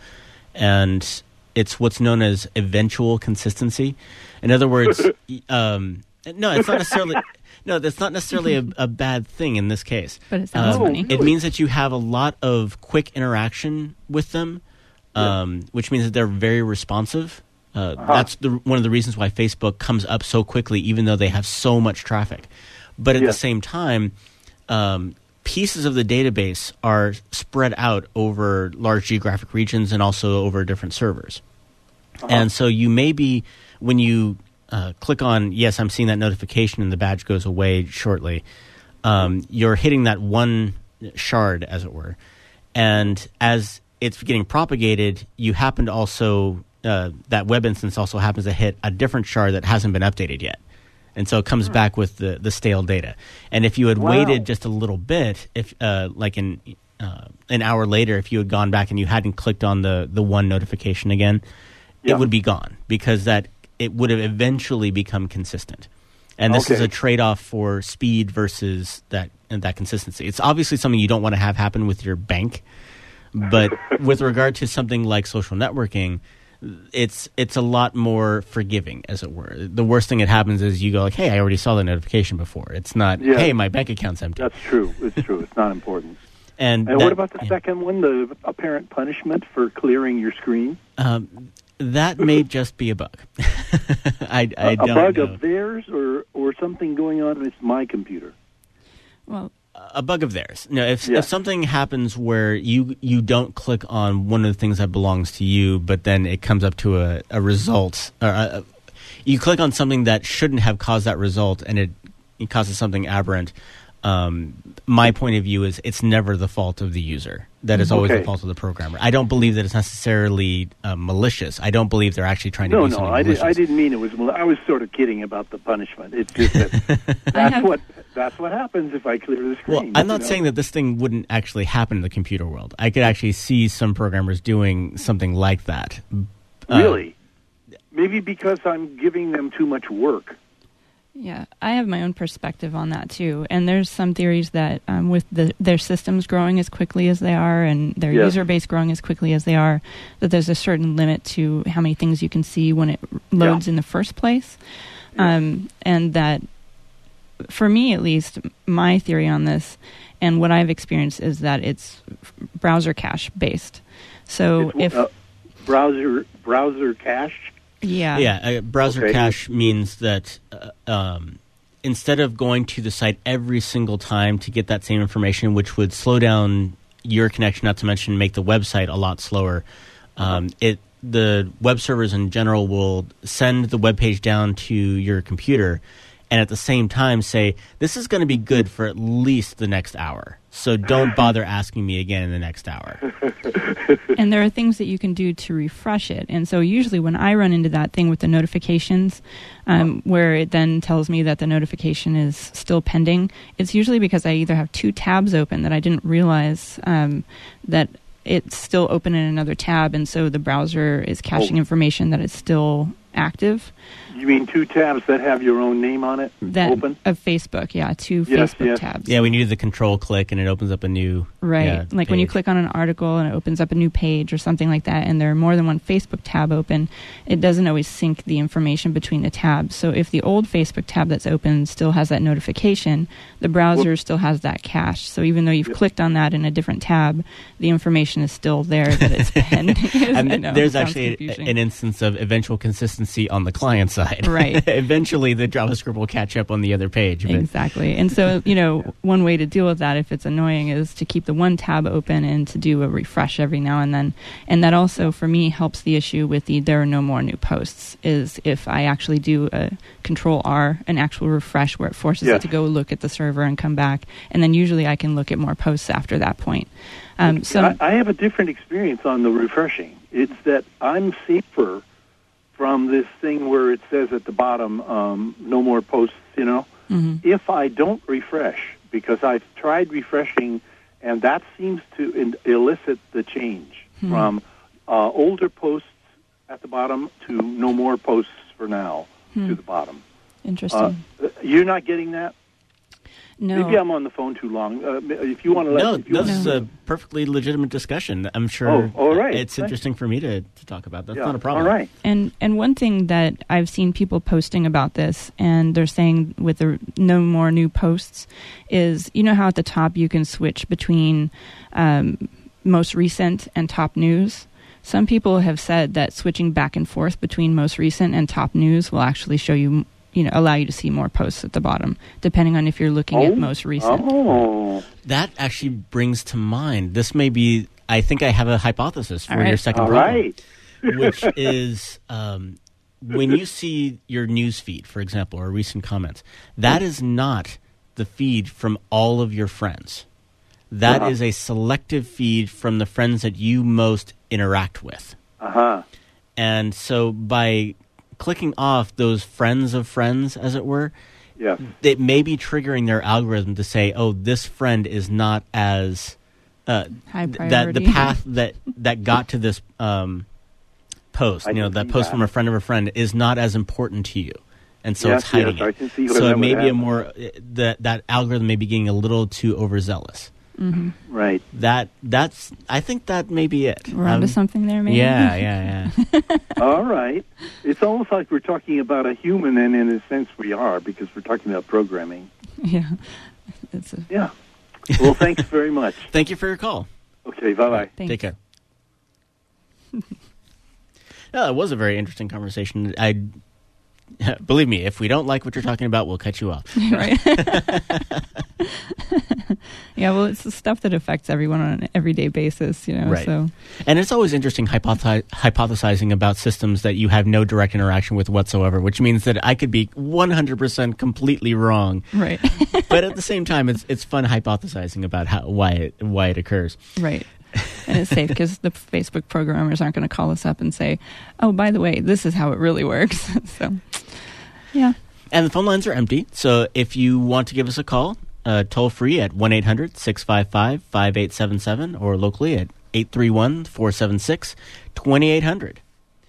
and it's what's known as eventual consistency. In other words, um, no, it's not necessarily no, that's not necessarily a, a bad thing in this case. But it sounds Um, funny. It means that you have a lot of quick interaction with them, um, which means that they're very responsive. Uh, That's the, one of the reasons why Facebook comes up so quickly, even though they have so much traffic. But at Yeah. the same time, um, pieces of the database are spread out over large geographic regions and also over different servers. And so you may be, when you uh, click on, yes, I'm seeing that notification and the badge goes away shortly, um, you're hitting that one shard, as it were. And as it's getting propagated, you happen to also, uh, that web instance also happens to hit a different shard that hasn't been updated yet. And so it comes back with the, the stale data. And if you had Wow. waited just a little bit, if uh, like an uh, an hour later, if you had gone back and you hadn't clicked on the, the one notification again, Yeah. it would be gone, because that it would have eventually become consistent. And this is Okay. a trade-off for speed versus that and that consistency. It's obviously something you don't want to have happen with your bank, but with regard to something like social networking, it's it's a lot more forgiving, as it were. The worst thing that happens is you go like, hey, I already saw the notification before. It's not, Yeah. hey, my bank account's empty. That's true. It's true. It's not important. And, And that- what about the yeah. second one, the apparent punishment for clearing your screen? Um, that may just be a bug. I, I a don't a bug know. of theirs, or, or something going on with my computer? Well, A bug of theirs. No, if, Yeah. if something happens where you you don't click on one of the things that belongs to you, but then it comes up to a, a result, or a, you click on something that shouldn't have caused that result, and it, it causes something aberrant. Um, my point of view is it's never the fault of the user. That is always Okay. the fault of the programmer. I don't believe that it's necessarily uh, malicious. I don't believe they're actually trying to No, do no, something I, did, malicious. I didn't mean it was. mal- I was sort of kidding about the punishment. It's just that I that's have- what that's what happens if I clear the screen. Well, I'm not you know? saying that this thing wouldn't actually happen in the computer world. I could actually see some programmers doing something like that. Uh, Really? Maybe because I'm giving them too much work. yeah, I have my own perspective on that too. And there's some theories that um, with the, their systems growing as quickly as they are and their Yes. user base growing as quickly as they are, that there's a certain limit to how many things you can see when it loads Yeah. in the first place. Um, and that, for me at least, my theory on this and what I've experienced is that it's browser cache based. So It's, if, uh, browser browser cache. yeah. Yeah, uh, browser Okay. cache means that uh, um, instead of going to the site every single time to get that same information, which would slow down your connection, not to mention make the website a lot slower, um, it the web servers in general will send the web page down to your computer and at the same time say, this is going to be good for at least the next hour. So don't bother asking me again in the next hour. And there are things that you can do to refresh it. And so usually when I run into that thing with the notifications, um, where it then tells me that the notification is still pending, it's usually because I either have two tabs open that I didn't realize um, that it's still open in another tab, and so the browser is caching Oh. information that is still active. You mean two tabs that have your own name on it? That Open? of Facebook, yeah, two Yes, Facebook yes. tabs. Yeah, when you do the control click and it opens up a new Right. yeah, like when you page. click on an article and it opens up a new page or something like that, and there are more than one Facebook tab open, it doesn't always sync the information between the tabs. So if the old Facebook tab that's open still has that notification, the browser Whoop. still has that cache. So even though you've Yep. clicked on that in a different tab, the information is still there that it's pending. I And know, there's it sounds actually a, confusing. an instance of eventual consistency latency on the client side. Right. Eventually, the JavaScript will catch up on the other page. But Exactly. And so, you know, one way to deal with that, if it's annoying, is to keep the one tab open and to do a refresh every now and then. And that also, for me, helps the issue with the there are no more new posts, is if I actually do a Control R, an actual refresh where it forces Yes. it to go look at the server and come back. And then usually I can look at more posts after that point. Um, so I, I have a different experience on the refreshing. It's that I'm safer from this thing where it says at the bottom, um, no more posts, you know, mm-hmm. if I don't refresh, because I've tried refreshing, and that seems to in- elicit the change Hmm. from uh, older posts at the bottom to no more posts for now Hmm. to the bottom. Interesting. Uh, you're not getting that? no. Maybe I'm on the phone too long. Uh, if you want to let no, if you this wanna- is a perfectly legitimate discussion. I'm sure Oh, all right. it's Thank- interesting for me to, to talk about. That's Yeah, not a problem. All right. And and one thing that I've seen people posting about this, and they're saying with the no more new posts, is, you know how at the top you can switch between um, most recent and top news? Some people have said that switching back and forth between most recent and top news will actually show you, you know, allow you to see more posts at the bottom, depending on if you're looking Oh. at most recent. Oh. That actually brings to mind, this may be, I think I have a hypothesis for All right. your second All problem. right. Which is um, when you see your news feed, for example, or recent comments, that is not the feed from all of your friends. That Uh-huh. is a selective feed from the friends that you most interact with. Uh-huh. And so by clicking off those friends of friends, as it were, Yes. it may be triggering their algorithm to say, oh, this friend is not as uh, High th- that priority. the path that, that got to this um, post, I you know, can that see post that. from a friend of a friend is not as important to you. And so Yes, it's hiding yes, I it. can see where So that it may would be a happen. more, uh, that, that algorithm may be getting a little too overzealous. Mm-hmm. Right. That that's I think that may be it. We're onto Um, something there, maybe? Yeah, yeah, yeah. All right. It's almost like we're talking about a human, and in a sense we are, because we're talking about programming. Yeah. It's a, Yeah. Well, thanks very much. Thank you for your call. Okay, bye-bye. thanks. Take care. No, it was a very interesting conversation. I believe me, if we don't like what you're talking about, we'll cut you off. Right. Yeah, well, it's the stuff that affects everyone on an everyday basis, you know. Right. So And it's always interesting hypothi- hypothesizing about systems that you have no direct interaction with whatsoever, which means that I could be one hundred percent completely wrong. right, But at the same time, it's it's fun hypothesizing about how why it why it occurs. right. And it's safe because the Facebook programmers aren't going to call us up and say, "Oh, by the way, this is how it really works." So, yeah. And the phone lines are empty, so if you want to give us a call, uh, toll free at one eight hundred six five five five eight seven seven or locally at eight three one four seven six two eight zero zero.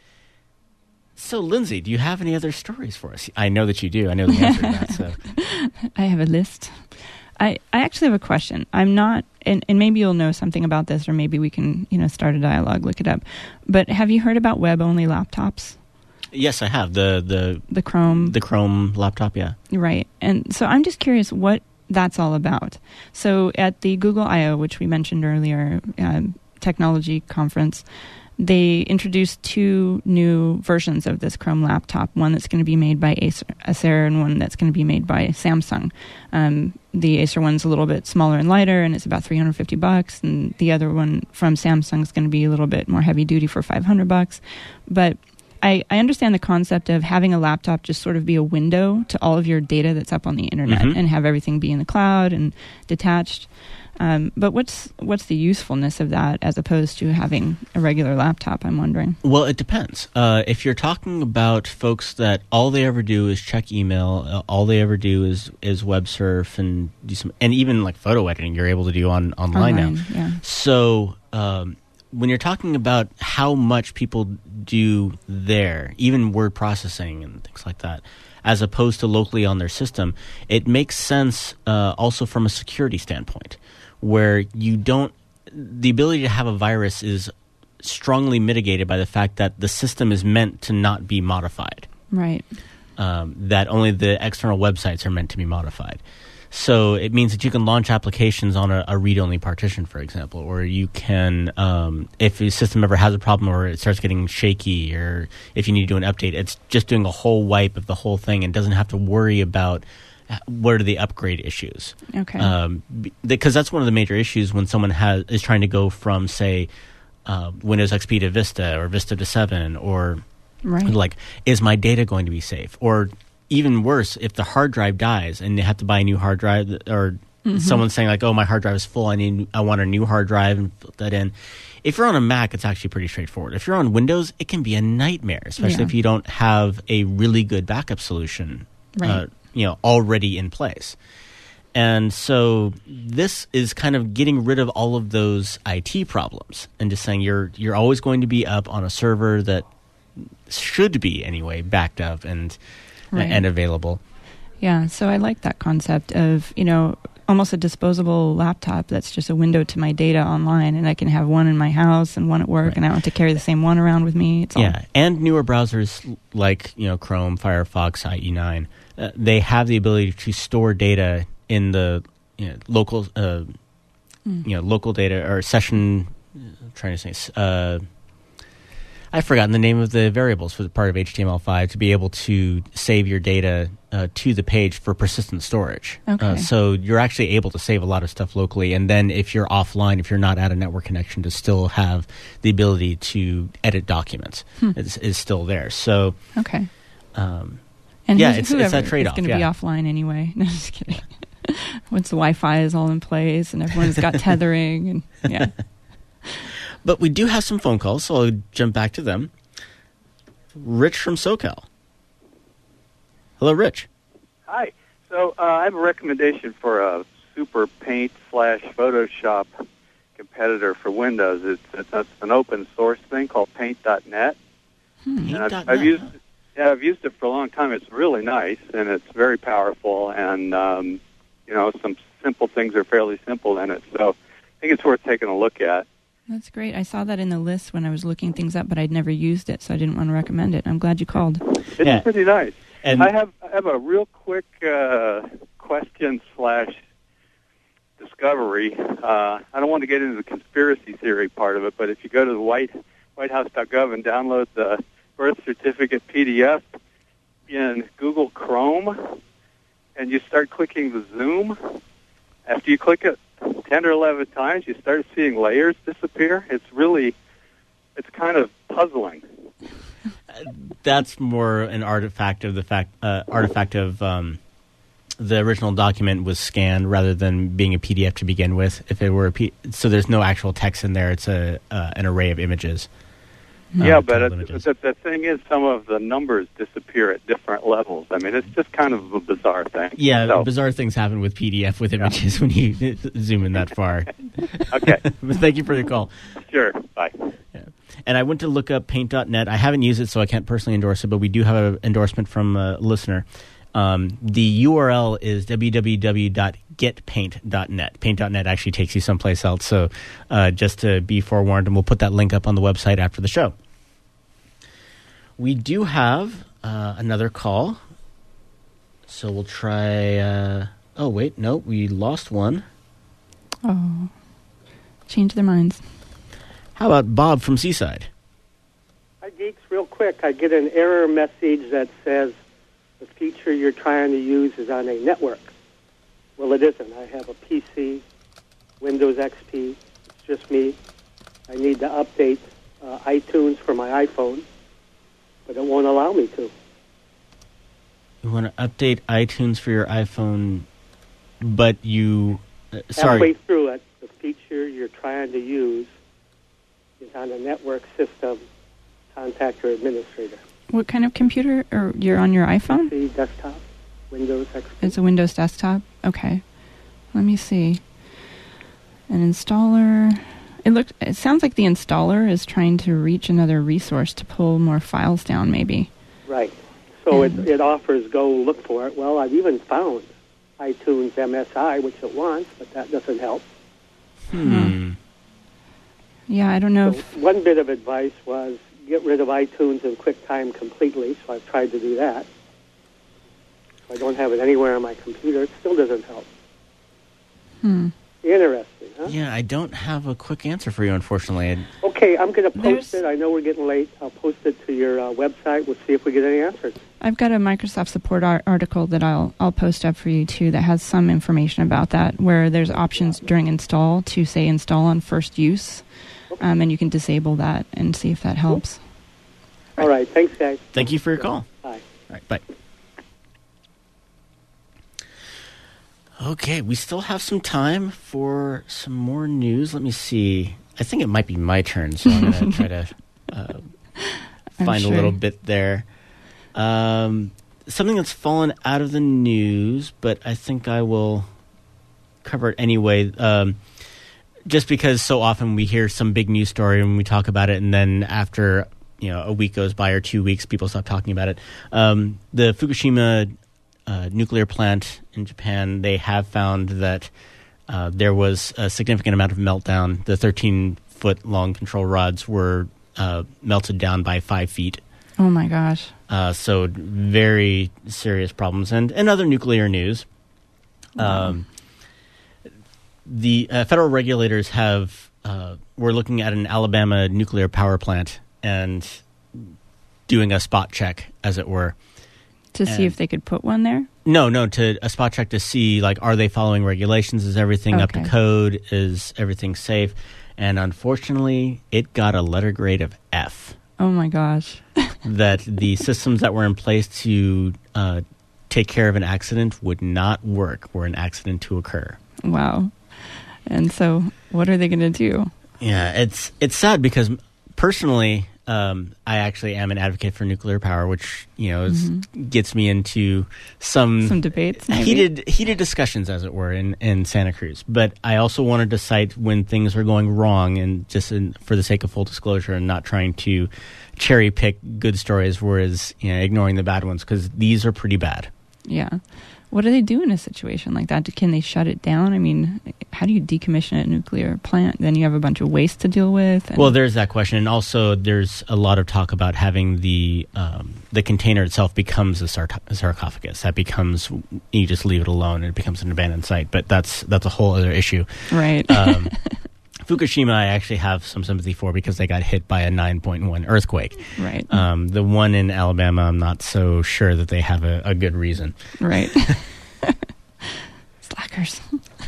So, Lindsay, do you have any other stories for us? I know that you do. I know the answer to that. So, I have a list. I, I actually have a question. I'm not, and, and maybe you'll know something about this, or maybe we can, you know, start a dialogue, look it up. But have you heard about web-only laptops? yes, I have the the The Chrome, the Chrome laptop. Yeah. right? And so I'm just curious what that's all about. So at the Google I O, which we mentioned earlier, um, technology conference, they introduced two new versions of this Chrome laptop, one that's going to be made by Acer, Acer and one that's going to be made by Samsung. Um, the Acer one's a little bit smaller and lighter, and it's about three hundred fifty bucks, and the other one from Samsung is going to be a little bit more heavy duty for five hundred bucks. But I, I understand the concept of having a laptop just sort of be a window to all of your data that's up on the internet, Mhm. and have everything be in the cloud and detached. Um, but what's what's the usefulness of that as opposed to having a regular laptop, I'm wondering? Well, it depends. Uh, if you're talking about folks that all they ever do is check email, uh, all they ever do is is web surf and do some, and even like photo editing, you're able to do on online, now. Yeah. So um, when you're talking about how much people do there, even word processing and things like that, as opposed to locally on their system, it makes sense uh, also from a security standpoint, where you don't, the ability to have a virus is strongly mitigated by the fact that the system is meant to not be modified, Right. um, that only the external websites are meant to be modified. So it means that you can launch applications on a, a read-only partition, for example, or you can, um, if your system ever has a problem or it starts getting shaky, or if you need to do an update, it's just doing a whole wipe of the whole thing and doesn't have to worry about what are the upgrade issues. Okay. Um, because that's one of the major issues when someone has is trying to go from, say, uh, Windows X P to Vista or Vista to seven, or right. like, is my data going to be safe? Or even worse, if the hard drive dies and they have to buy a new hard drive, or mm-hmm. someone's saying like, "Oh, my hard drive is full. I need, I want a new hard drive," and put that in. If you're on a Mac, it's actually pretty straightforward. If you're on Windows, it can be a nightmare, especially yeah. if you don't have a really good backup solution, right. uh, you know, already in place. And so this is kind of getting rid of all of those I T problems and just saying you're you're always going to be up on a server that should be anyway backed up and. Right. And available. Yeah, so I like that concept of, you know, almost a disposable laptop that's just a window to my data online, and I can have one in my house and one at work, right. and I don't have to carry the same one around with me. It's all yeah, and newer browsers like, you know, Chrome, Firefox, I E nine, uh, they have the ability to store data in the you know, local, uh, mm. you know, local data or session. I'm trying to say. Uh, I've forgotten the name of the variables for the part of H T M L five to be able to save your data uh, to the page for persistent storage. Okay. Uh, so you're actually able to save a lot of stuff locally. And then if you're offline, if you're not at a network connection, to still have the ability to edit documents hmm. is, is still there. So, okay. Um, and yeah, it's, it's that trade-off. It's going to yeah. be offline anyway. No, just kidding. Once the Wi-Fi is all in place and everyone's got tethering and yeah. But we do have some phone calls, so I'll jump back to them. Rich from SoCal. Hello, Rich. Hi. So uh, I have a recommendation for a super paint slash Photoshop competitor for Windows. It's, it's, it's an open source thing called paint dot net. Hmm. And I've, I've used yeah, I've used it for a long time. It's really nice, and it's very powerful, and um, you know, some simple things are fairly simple in it. So I think it's worth taking a look at. That's great. I saw that in the list when I was looking things up, but I'd never used it, so I didn't want to recommend it. I'm glad you called. It's yeah. pretty nice. And I have I have a real quick uh, question slash discovery. Uh, I don't want to get into the conspiracy theory part of it, but if you go to the White Whitehouse dot gov and download the birth certificate P D F in Google Chrome, and you start clicking the zoom, after you click it ten or eleven times, you start seeing layers disappear. It's really, it's kind of puzzling. That's more an artifact of the fact, uh, artifact of um, the original document was scanned rather than being a P D F to begin with. If it were a P, so there's no actual text in there. It's a uh, an array of images. Yeah, uh, but it, images. the, the thing is, some of the numbers disappear at different levels. I mean, it's just kind of a bizarre thing. Yeah, so. bizarre things happen with P D F with images yeah. when you zoom in that far. Okay. But thank you for the call. Sure. Bye. Yeah. And I went to look up paint dot net. I haven't used it, so I can't personally endorse it, but we do have an endorsement from a listener. Um, the U R L is w w w dot get paint dot net. paint dot net actually takes you someplace else, so uh, just to be forewarned, and we'll put that link up on the website after the show. We do have uh, another call, so we'll try... Uh, oh, wait, no, we lost one. Oh, change their minds. How about Bob from Seaside? Hi, Geeks. Real quick, I get an error message that says the feature you're trying to use is on a network. Well, it isn't. I have a P C, Windows X P. It's just me. I need to update uh, iTunes for my iPhone, but it won't allow me to. You want to update iTunes for your iPhone, but you... Uh, sorry. Halfway through it, the feature you're trying to use is on a network system. Contact your administrator. What kind of computer? Or you're on your iPhone? P C, desktop, Windows X P. It's a Windows desktop? Okay. Let me see. An installer... It looks. It sounds like the installer is trying to reach another resource to pull more files down, maybe. Right. So it, it offers go look for it. Well, I've even found iTunes M S I, which it wants, but that doesn't help. Hmm. Yeah, I don't know. So if... One bit of advice was get rid of iTunes and QuickTime completely, so I've tried to do that. If I don't have it anywhere on my computer, it still doesn't help. Hmm. Interesting, huh? Yeah, I don't have a quick answer for you, unfortunately. I, Okay, I'm going to post There's- it. I know we're getting late. I'll post it to your uh, website. We'll see if we get any answers. I've got a Microsoft support ar- article that I'll I'll post up for you too that has some information about that, where there's options during install to say install on first use, um, and you can disable that and see if that helps. All right. Thanks, guys. thank you for your call. Bye. All right, bye. Okay, we still have some time for some more news. Let me see. I think it might be my turn, so I'm going to try to uh, I'm find sure. a little bit there. Um, something that's fallen out of the news, but I think I will cover it anyway. Um, just because so often we hear some big news story and we talk about it, and then after you know a week goes by or two weeks, people stop talking about it. Um, the Fukushima uh, nuclear plant in Japan, they have found that uh, there was a significant amount of meltdown. The thirteen-foot long control rods were uh, melted down by five feet. Oh my gosh. Uh, so very serious problems. And, and other nuclear news. Wow. Um, the uh, federal regulators have uh, were looking at an Alabama nuclear power plant and doing a spot check, as it were. To see And- if they could put one there? No, no, to a spot check to see, like, are they following regulations? Is everything up to Okay. code? Is everything safe? And unfortunately, it got a letter grade of F. Oh my gosh. That the systems that were in place to uh, take care of an accident would not work were an accident to occur. Wow. And so what are they going to do? Yeah, it's it's sad because personally, um, I actually am an advocate for nuclear power, which you know is, gets me into some Some debates, maybe? heated heated discussions, as it were, in, in Santa Cruz. But I also wanted to cite when things are going wrong, and just in, for the sake of full disclosure, and not trying to cherry pick good stories, whereas you know ignoring the bad ones, because these are pretty bad. Yeah. What do they do in a situation like that? Can they shut it down? I mean, how do you decommission a nuclear plant? Then you have a bunch of waste to deal with. And Well, there's that question, and also there's a lot of talk about having the um, the container itself becomes a, sart- a sarcophagus. That becomes you just leave it alone, and it becomes an abandoned site. But that's that's a whole other issue. Right. Um, Fukushima, I actually have some sympathy for because they got hit by a nine point one earthquake. right. Um, the one in Alabama, I'm not so sure that they have a, a good reason. right. Slackers.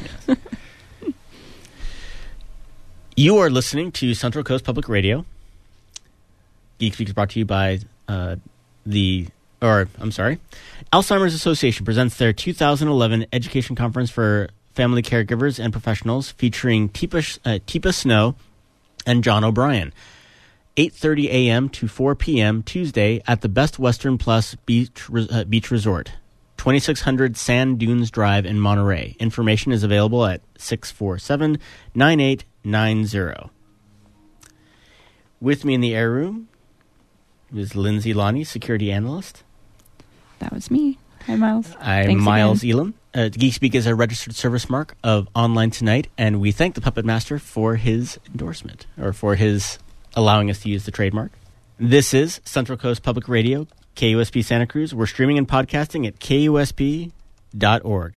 You are listening to Central Coast Public Radio. Geek Speak is brought to you by uh, the, or I'm sorry, Alzheimer's Association presents their two thousand eleven Education Conference for Family Caregivers and Professionals, featuring Teepa, uh, Teepa Snow and John O'Brien. eight thirty a.m. to four p.m. Tuesday at the Best Western Plus Beach, uh, Beach Resort, twenty-six hundred Sand Dunes Drive in Monterey. Information is available at six four seven, nine eight nine zero. With me in the air room is Lindsay Lonnie, security analyst. That was me. Hi, Miles. I'm Thanks Miles again. Elam. Uh, GeekSpeak is a registered service mark of Online Tonight, and we thank the Puppet Master for his endorsement, or for his allowing us to use the trademark. This is Central Coast Public Radio, K U S P Santa Cruz. We're streaming and podcasting at K U S P dot org.